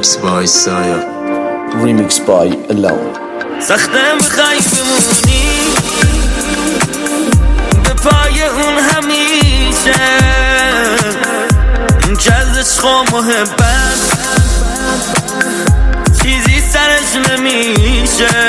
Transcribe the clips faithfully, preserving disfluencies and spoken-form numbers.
Remix by Saya. Remix by Alone. سخته بخوای بمونی به پای اون همیشه، این که از عشق و محبت چیزی سرش نمیشه.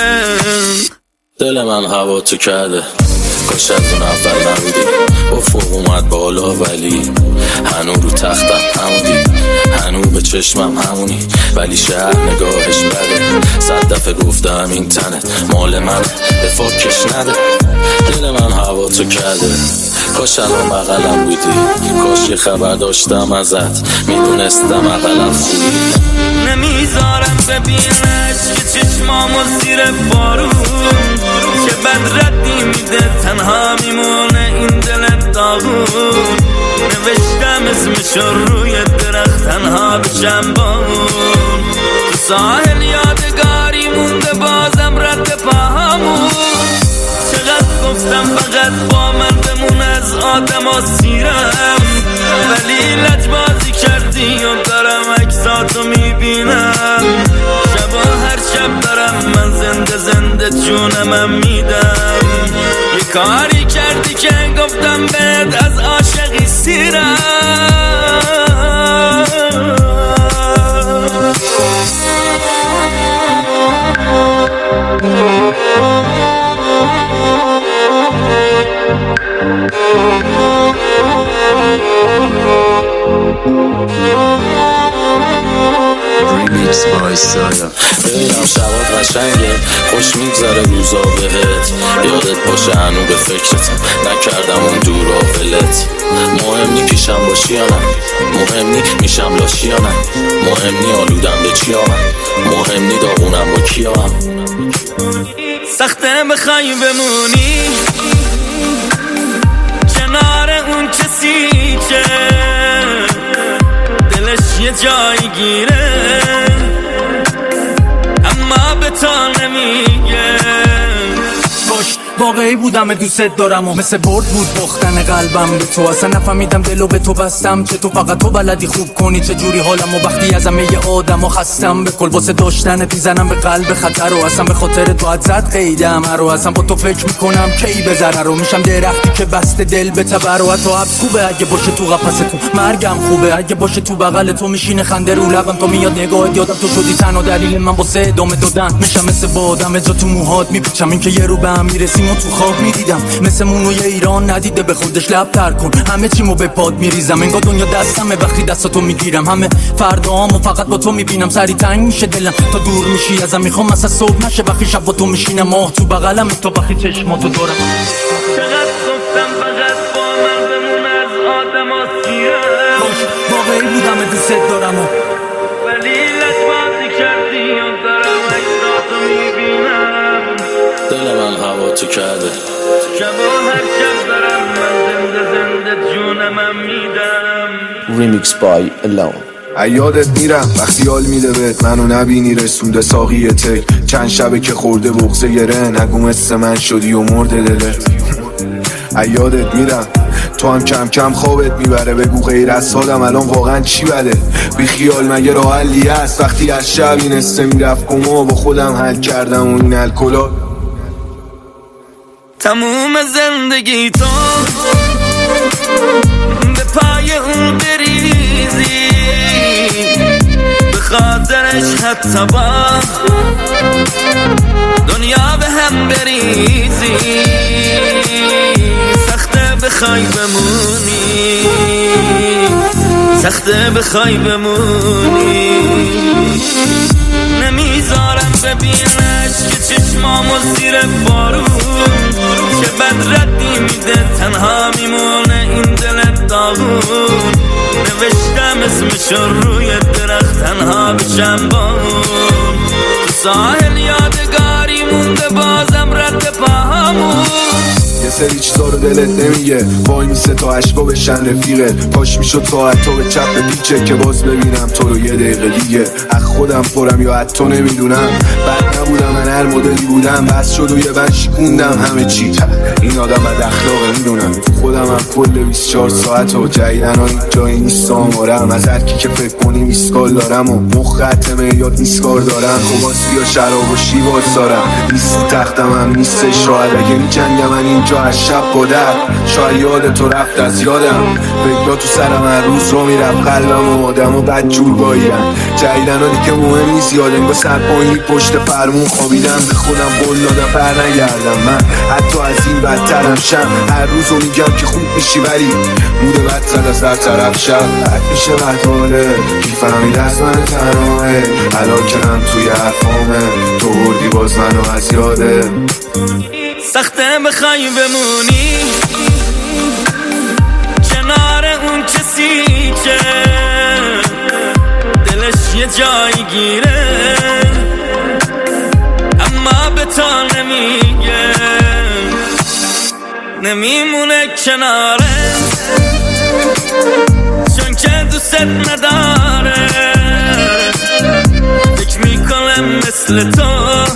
دل من هوا تو کرده، کاش از اون اول نبودی. افق اومد بالا ولی هنو رو تختم همونی، هنو به چشمم همونی، ولی شهر نگاهش بده. صد دفعه گفتم این تنت مال من، به فاکش نده. دل من هوا تو کرده، کاش الان بغلم بودی، کاش یه خبر داشتم ازت، میدونستم اقلم خوبی. نمیذارم ببینش که چشمامو زیر بارون، که بد ردی میده تنها میمونه این دل داغون. نوشتم اسمشو روی درخت تنها بشم با اون، تو ساحل یادگاری مونده بازم رد پاهامون. چقدر گفتم فقط با من بمون از آدم ها سیرم، ولی لجبازی کردی و دارم عکساتو میبینم. شبا هر شب دارم من زنده زنده جونمم میدم. یه کاری کردی که گفتم بهت از عاشقی سیرم. Remix by Saya. ببینم شبات قشنگه، خوش میگذره روزا بهت، یادت باشه هنو به فکرت نکردم اون دورا ولت. مهم نی پیشم باشی یا نه، مهم نی میشم لاشی یا نه، مهم نی آلودم به چی آمد، مهم نی داغونم با کی آم. سخته بخوای بمونی کنار اون کسی که دلش یه جایی گیره اما به تا نمیگه. واقعی بودم دوست دارم و مثل برد بود باختن قلبم به تو. اصلا نفهمیدم دلو به تو بستم، چه تو فقط تو بلدی خوب کنی چه جوری حالم. و وقتی از همه آدم و خستم به کل واسه داشتن میزنم به قلب خطر. و اصلا به خاطر تو ازت قیدم رو، اصلا با تو فکر میکنم کی به ضرر رو میشم درختی که بسته دل به تبر. و تو حبس خوبه اگه باشه تو قفس تو، مرگم خوبه اگه باشه تو بغل تو. میشینه خنده رو لبم تو میاد نگاهت، یادم تو شدی تنها دلیل من واسه ادامه دادن. میشم مثل بادم جا تو موهات میپیچم، این که یه رو به هم میرسیم و تو خواب میدیدم. مثل مونوی ایران ندیده به خودش لب تر کن، همه چیمو به پاد میریزم. انگار دنیا دستمه وقتی دستاتو میگیرم. همه فردامو فقط با تو میبینم، سری تنگ میشه دلم تا دور میشی ازم. میخوام مثلا صبح نشه وقتی شب با تو میشینم، ماه تو بغلم تو وقتی چشماتو دارم. چقدر گفتم فقط با من بمون از آدم ها سیرم، واقعی بودم دوست دارم و ولی لجبازی کردی و دارم عکساتو میبینم. دل من هوا تو کرده، شبا هر شب دارم من زنده زنده جونمم میدم. Remix by Alone. یادت میرم وقتی حال میده بهت منو نبینی، رسونده ساقی تک چند شبه که خورده بغضه گره. نگو مثل من شدی و مرده دلت. یادت میرم تو هم کم کم خوابت میبره، بگو غیر از حالم الان واقعا چی بده. بی خیال مگه راه حلی هست وقتی از شب این استه میرفت کما با خودم حل کردم و این الکلا. تموم زندگی تو به پای اون بریزی، به خاطرش حتی با دنیا به هم بریزی. سخته بخوای بمونی، سخته بخوای بمونی. نمیذارم ببینش که چشمامو زیر بارون، که بد ردی میده تنها میمونه این دل داغون. نوشتم اسمشو روی درخت تنها بشم با اون، تو ساحل یادگاری مونده بازم رد پاهامون. سری چیزا رو دلت نمیگه، وای میسه تا عشقا بشن رفیقه. پاش میشد ساعت تو به چپ پیچه که باز ببینم تو رو یه دقیقه دیگه. از خودم پرم یا حتی نمیدونم، بد نبودم من هر مدلی بودم، بس شد و یه بند شکوندم همه چی. این آدم بد اخلاقه میدونم، خودم هم کل بیست و چهار ساعت و جدیدن ها این جایی نیست آمارم. از هر کی که فکر کنی میسکال دارم و مخ ختمه یاد میسکار دارم. خوباسی و شراب و شیواز دارم، نیستی تختم هم نیسته. شاید اگه میجنگم من اینجا از شب بادر، شاید یاد تو رفت از یادم. فکرها تو سرم هر روز رو میرفت قلبم و آدم و بد جور باییدن. جدیدن ها دیگه مهم نیست یادم با سر پایینی پشت فرمون خوابیدم. به خودم قول دادم بر نگردم من، حتی از این بدترم شم. هر روز رو میگم که خوب میشی ولی موده بد زد از در طرف شب. بد میشه بدحاله میفهمید از من تنهاه، الان که هم توی حرفامه تو بردی باز منو از یاده. سخته بخوای بمونی کنار اون کسی که دلش یه جایی گیره اما به تا نمیگه، نمیمونه کناره چون که دوست نداره. فکر میکنم مثل تو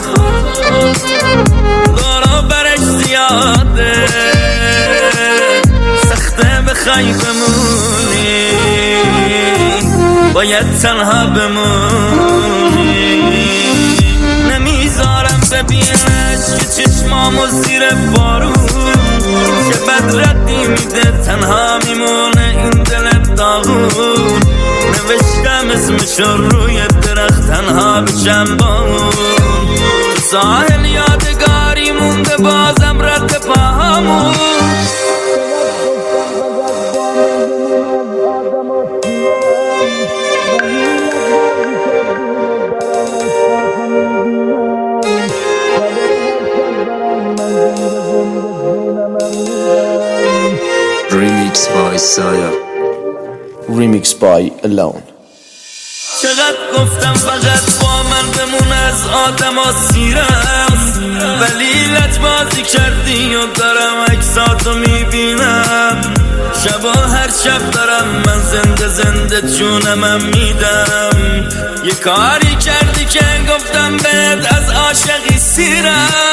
دارا برش زیاده. سخته بخوای بمونی باید تنها بمونی. نمیذارم ببینش که چشمامو زیر بارون که بد ردی میده، تنها میمونه این دل داغون. نوشتم اسمشو روی درخت تنها بشم با اون. ساحل یادگاری مونده بازم رد پاهامون. Remix by Saya. Remix by Alone. چقدر گفتم فقط با من بمون از آدم ها سیرم، ولی لجبازی کردی و دارم عکساتو میبینم. شبا هر شب دارم من زنده زنده جونمم میدم. یه کاری کردی که گفتم بهت از عاشقی سیرم.